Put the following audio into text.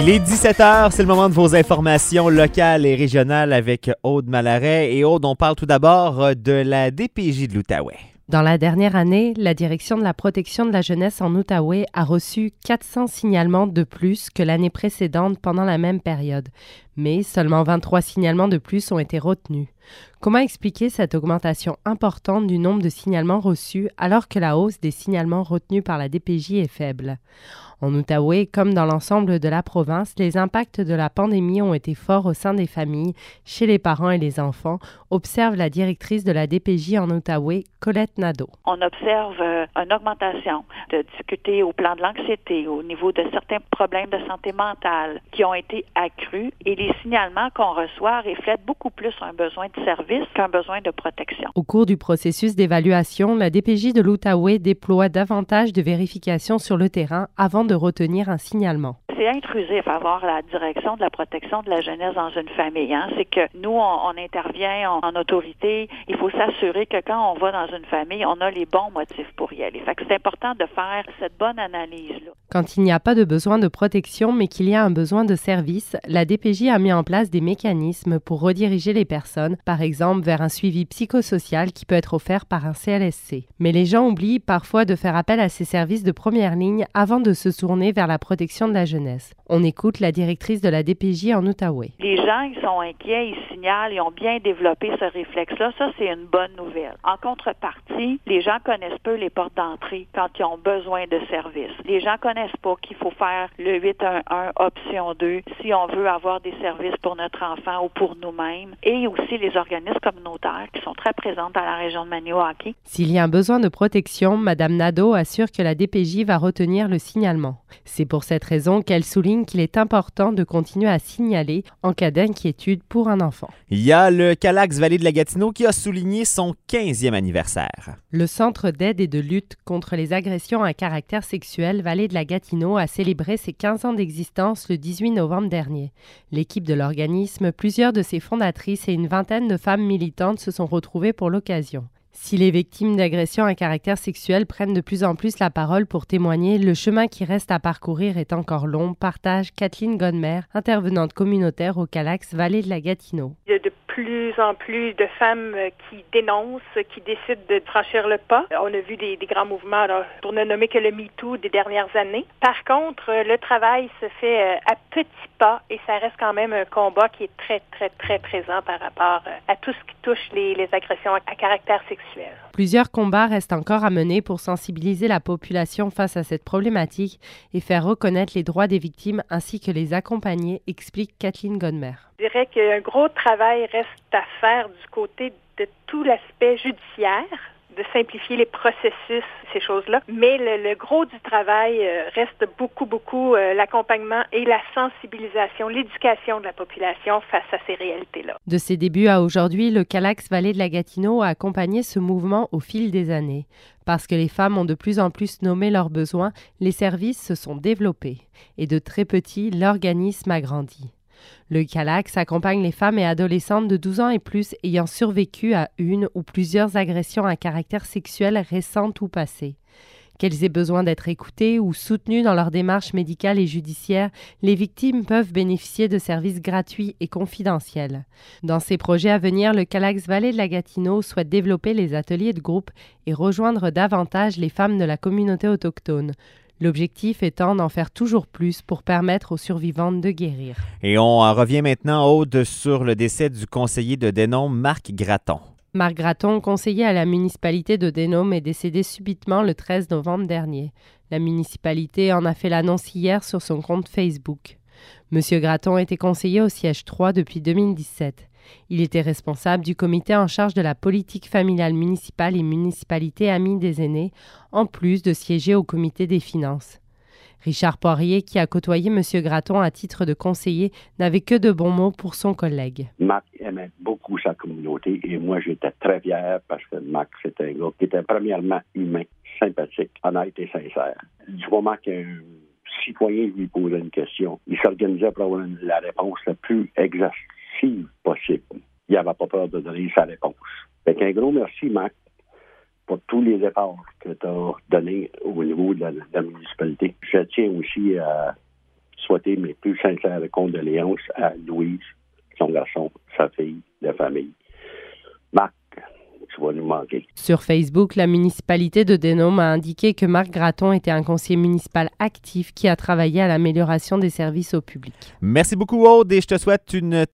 Il est 17h, c'est le moment de vos informations locales et régionales avec Aude Malaret. Et Aude, on parle tout d'abord de la DPJ de l'Outaouais. Dans la dernière année, la Direction de la protection de la jeunesse en Outaouais a reçu 400 signalements de plus que l'année précédente pendant la même période. Mais seulement 23 signalements de plus ont été retenus. Comment expliquer cette augmentation importante du nombre de signalements reçus alors que la hausse des signalements retenus par la DPJ est faible? En Outaouais, comme dans l'ensemble de la province, les impacts de la pandémie ont été forts au sein des familles, chez les parents et les enfants, observe la directrice de la DPJ en Outaouais, Colette Nadeau. On observe une augmentation de difficultés au plan de l'anxiété, au niveau de certains problèmes de santé mentale qui ont été accrus et les signalements qu'on reçoit reflètent beaucoup plus un besoin de service qu'un besoin de protection. Au cours du processus d'évaluation, la DPJ de l'Outaouais déploie davantage de vérifications sur le terrain avant de retenir un signalement. C'est intrusif avoir la direction de la protection de la jeunesse dans une famille. C'est que nous, on intervient en autorité. Il faut s'assurer que quand on va dans une famille, on a les bons motifs pour y aller. Fait que c'est important de faire cette bonne analyse-là. Quand il n'y a pas de besoin de protection, mais qu'il y a un besoin de service, la DPJ a mis en place des mécanismes pour rediriger les personnes, par exemple vers un suivi psychosocial qui peut être offert par un CLSC. Mais les gens oublient parfois de faire appel à ces services de première ligne avant de se tourner vers la protection de la jeunesse. On écoute la directrice de la DPJ en Outaouais. Les gens, ils sont inquiets, ils signalent, ils ont bien développé ce réflexe-là. Ça, c'est une bonne nouvelle. En contrepartie, les gens connaissent peu les portes d'entrée quand ils ont besoin de services. Les gens connaissent pas qu'il faut faire le 811 option 2 si on veut avoir des services pour notre enfant ou pour nous-mêmes. Et aussi les organismes communautaires qui sont très présents dans la région de Maniwaki. S'il y a un besoin de protection, Mme Nadeau assure que la DPJ va retenir le signalement. C'est pour cette raison qu'elle souligne qu'il est important de continuer à signaler en cas d'inquiétude pour un enfant. Il y a le Calax Vallée de la Gatineau qui a souligné son 15e anniversaire. Le Centre d'aide et de lutte contre les agressions à caractère sexuel Vallée de la Gatineau a célébré ses 15 ans d'existence le 18 novembre dernier. L'équipe de l'organisme, plusieurs de ses fondatrices et une vingtaine de femmes militantes se sont retrouvées pour l'occasion. Si les victimes d'agressions à caractère sexuel prennent de plus en plus la parole pour témoigner, le chemin qui reste à parcourir est encore long, partage Kathleen Godmer, intervenante communautaire au Calax Vallée de la Gatineau. Il y a de plus en plus de femmes qui dénoncent, qui décident de franchir le pas. On a vu des grands mouvements, là, pour ne nommer que le MeToo des dernières années. Par contre, le travail se fait à petits pas et ça reste quand même un combat qui est très, très, très présent par rapport à tout ce qui touche les agressions à caractère sexuel. Plusieurs combats restent encore à mener pour sensibiliser la population face à cette problématique et faire reconnaître les droits des victimes ainsi que les accompagner, explique Kathleen Godmer. Je dirais qu'un gros travail reste à faire du côté de tout l'aspect judiciaire, de simplifier les processus, ces choses-là. Mais le gros du travail reste beaucoup l'accompagnement et la sensibilisation, l'éducation de la population face à ces réalités-là. De ses débuts à aujourd'hui, le Calax Vallée de la Gatineau a accompagné ce mouvement au fil des années. Parce que les femmes ont de plus en plus nommé leurs besoins, les services se sont développés. Et de très petits, l'organisme a grandi. Le Calax accompagne les femmes et adolescentes de 12 ans et plus ayant survécu à une ou plusieurs agressions à caractère sexuel récentes ou passées. Qu'elles aient besoin d'être écoutées ou soutenues dans leur démarche médicale et judiciaire, les victimes peuvent bénéficier de services gratuits et confidentiels. Dans ses projets à venir, le Calax Vallée de la Gatineau souhaite développer les ateliers de groupe et rejoindre davantage les femmes de la communauté autochtone. L'objectif étant d'en faire toujours plus pour permettre aux survivantes de guérir. Et on revient maintenant, Aude, sur le décès du conseiller de Denôme, Marc Gratton. Marc Gratton, conseiller à la municipalité de Denôme, est décédé subitement le 13 novembre dernier. La municipalité en a fait l'annonce hier sur son compte Facebook. Monsieur Gratton était conseiller au siège 3 depuis 2017. Il était responsable du comité en charge de la politique familiale municipale et municipalité amie des aînés, en plus de siéger au comité des finances. Richard Poirier, qui a côtoyé M. Gratton à titre de conseiller, n'avait que de bons mots pour son collègue. Marc aimait beaucoup sa communauté et moi j'étais très fier parce que Marc c'était un gars qui était premièrement humain, sympathique, honnête et sincère. Du moment qu'un citoyen lui posait une question, il s'organisait pour avoir la réponse la plus exhaustive possible. Il n'avait pas peur de donner sa réponse. Fait qu'un gros merci, Marc, pour tous les efforts que tu as donnés au niveau de la municipalité. Je tiens aussi à souhaiter mes plus sincères condoléances à Louise, son garçon, sa fille, la famille. Marc, tu vas nous manquer. Sur Facebook, la municipalité de Denham a indiqué que Marc Gratton était un conseiller municipal actif qui a travaillé à l'amélioration des services au public. Merci beaucoup, Aude, et je te souhaite une